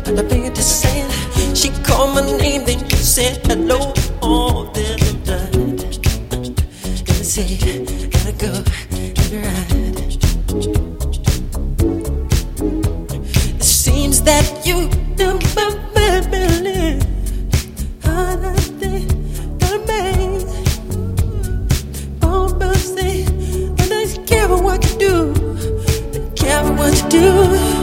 nothing to say. She called my name, then she said hello. Oh, then I died. Gotta say, gotta go, gotta ride. It seems that you never believe how nothing done made. Oh, but say, I don't care what you do, don't care what you do.